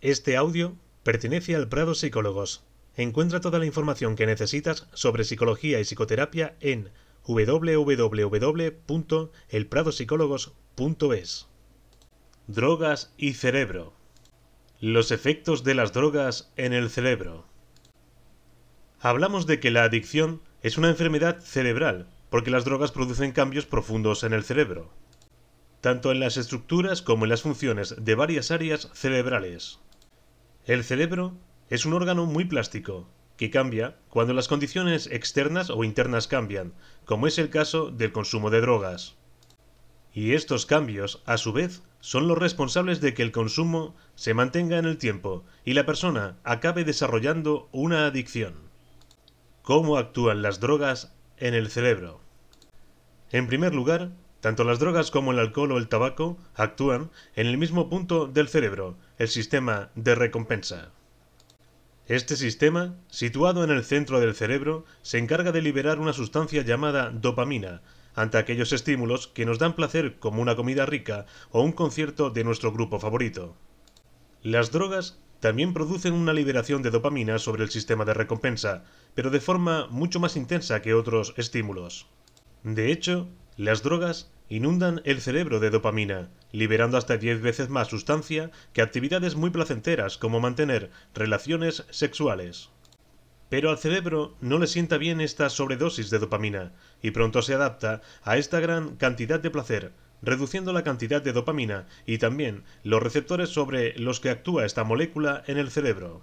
Este audio pertenece al Prado Psicólogos. Encuentra toda la información que necesitas sobre psicología y psicoterapia en www.elpradopsicólogos.es. Drogas y cerebro. Los efectos de las drogas en el cerebro. Hablamos de que la adicción es una enfermedad cerebral, porque las drogas producen cambios profundos en el cerebro, tanto en las estructuras como en las funciones de varias áreas cerebrales. El cerebro es un órgano muy plástico, que cambia cuando las condiciones externas o internas cambian, como es el caso del consumo de drogas. Y estos cambios, a su vez, son los responsables de que el consumo se mantenga en el tiempo y la persona acabe desarrollando una adicción. ¿Cómo actúan las drogas en el cerebro? En primer lugar, tanto las drogas como el alcohol o el tabaco actúan en el mismo punto del cerebro, el sistema de recompensa. Este sistema, situado en el centro del cerebro, se encarga de liberar una sustancia llamada dopamina ante aquellos estímulos que nos dan placer, como una comida rica o un concierto de nuestro grupo favorito. Las drogas también producen una liberación de dopamina sobre el sistema de recompensa, pero de forma mucho más intensa que otros estímulos. De hecho, las drogas inundan el cerebro de dopamina, liberando hasta 10 veces más sustancia que actividades muy placenteras como mantener relaciones sexuales. Pero al cerebro no le sienta bien esta sobredosis de dopamina, y pronto se adapta a esta gran cantidad de placer, reduciendo la cantidad de dopamina y también los receptores sobre los que actúa esta molécula en el cerebro.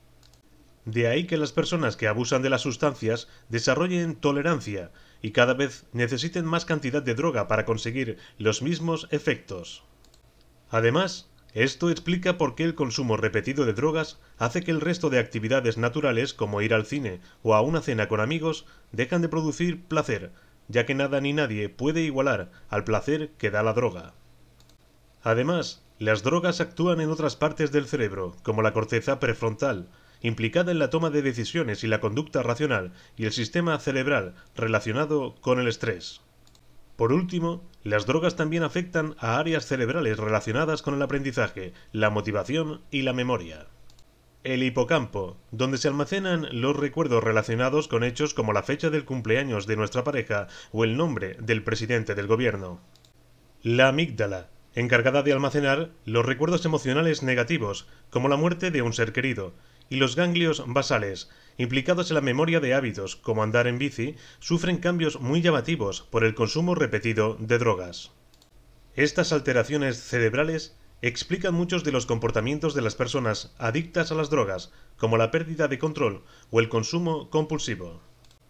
De ahí que las personas que abusan de las sustancias desarrollen tolerancia y cada vez necesiten más cantidad de droga para conseguir los mismos efectos. Además, esto explica por qué el consumo repetido de drogas hace que el resto de actividades naturales, como ir al cine o a una cena con amigos, dejan de producir placer, ya que nada ni nadie puede igualar al placer que da la droga. Además, las drogas actúan en otras partes del cerebro, como la corteza prefrontal, implicada en la toma de decisiones y la conducta racional, y el sistema cerebral relacionado con el estrés. Por último, las drogas también afectan a áreas cerebrales relacionadas con el aprendizaje, la motivación y la memoria. El hipocampo, donde se almacenan los recuerdos relacionados con hechos como la fecha del cumpleaños de nuestra pareja o el nombre del presidente del gobierno. La amígdala, encargada de almacenar los recuerdos emocionales negativos, como la muerte de un ser querido, y los ganglios basales, implicados en la memoria de hábitos, como andar en bici, sufren cambios muy llamativos por el consumo repetido de drogas. Estas alteraciones cerebrales explican muchos de los comportamientos de las personas adictas a las drogas, como la pérdida de control o el consumo compulsivo.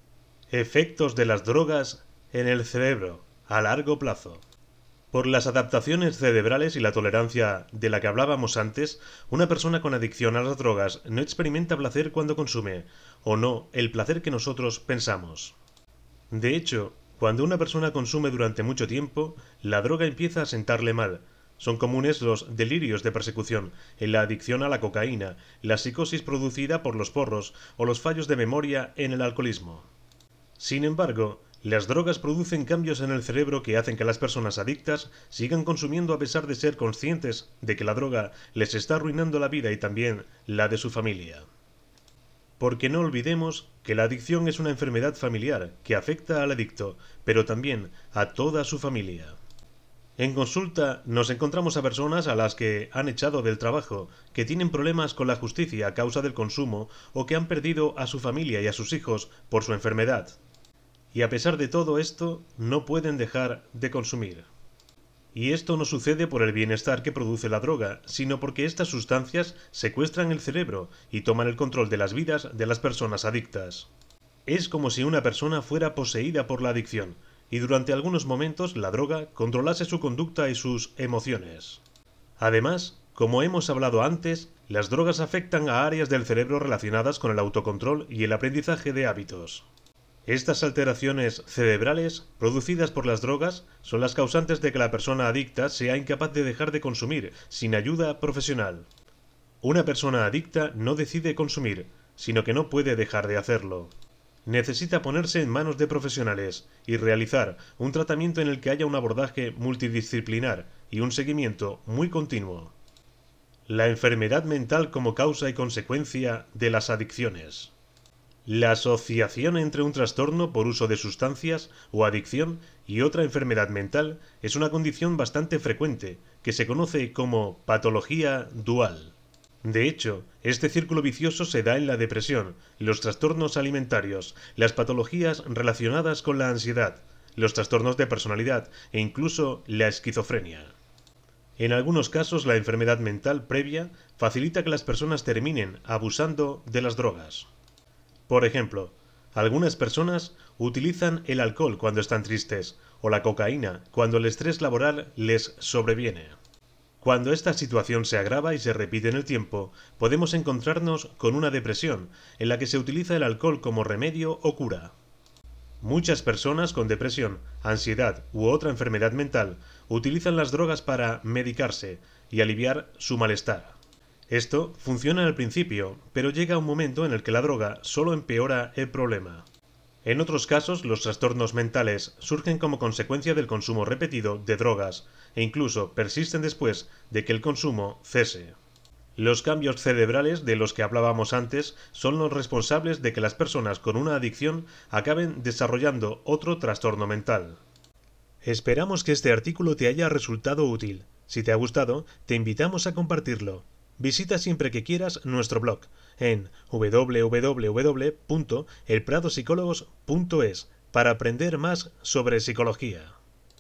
Efectos de las drogas en el cerebro a largo plazo. Por las adaptaciones cerebrales y la tolerancia de la que hablábamos antes, una persona con adicción a las drogas no experimenta placer cuando consume, o no el placer que nosotros pensamos. De hecho, cuando una persona consume durante mucho tiempo, la droga empieza a sentarle mal. Son comunes los delirios de persecución, en la adicción a la cocaína, la psicosis producida por los porros o los fallos de memoria en el alcoholismo. Sin embargo, las drogas producen cambios en el cerebro que hacen que las personas adictas sigan consumiendo a pesar de ser conscientes de que la droga les está arruinando la vida y también la de su familia. Porque no olvidemos que la adicción es una enfermedad familiar que afecta al adicto, pero también a toda su familia. En consulta nos encontramos a personas a las que han echado del trabajo, que tienen problemas con la justicia a causa del consumo o que han perdido a su familia y a sus hijos por su enfermedad. Y a pesar de todo esto, no pueden dejar de consumir. Y esto no sucede por el bienestar que produce la droga, sino porque estas sustancias secuestran el cerebro y toman el control de las vidas de las personas adictas. Es como si una persona fuera poseída por la adicción, y durante algunos momentos la droga controlase su conducta y sus emociones. Además, como hemos hablado antes, las drogas afectan a áreas del cerebro relacionadas con el autocontrol y el aprendizaje de hábitos. Estas alteraciones cerebrales producidas por las drogas son las causantes de que la persona adicta sea incapaz de dejar de consumir sin ayuda profesional. Una persona adicta no decide consumir, sino que no puede dejar de hacerlo. Necesita ponerse en manos de profesionales y realizar un tratamiento en el que haya un abordaje multidisciplinar y un seguimiento muy continuo. La enfermedad mental como causa y consecuencia de las adicciones. La asociación entre un trastorno por uso de sustancias o adicción y otra enfermedad mental es una condición bastante frecuente, que se conoce como patología dual. De hecho, este círculo vicioso se da en la depresión, los trastornos alimentarios, las patologías relacionadas con la ansiedad, los trastornos de personalidad e incluso la esquizofrenia. En algunos casos, la enfermedad mental previa facilita que las personas terminen abusando de las drogas. Por ejemplo, algunas personas utilizan el alcohol cuando están tristes o la cocaína cuando el estrés laboral les sobreviene. Cuando esta situación se agrava y se repite en el tiempo, podemos encontrarnos con una depresión en la que se utiliza el alcohol como remedio o cura. Muchas personas con depresión, ansiedad u otra enfermedad mental utilizan las drogas para medicarse y aliviar su malestar. Esto funciona al principio, pero llega un momento en el que la droga solo empeora el problema. En otros casos, los trastornos mentales surgen como consecuencia del consumo repetido de drogas e incluso persisten después de que el consumo cese. Los cambios cerebrales de los que hablábamos antes son los responsables de que las personas con una adicción acaben desarrollando otro trastorno mental. Esperamos que este artículo te haya resultado útil. Si te ha gustado, te invitamos a compartirlo. Visita siempre que quieras nuestro blog en www.elpradopsicólogos.es para aprender más sobre psicología.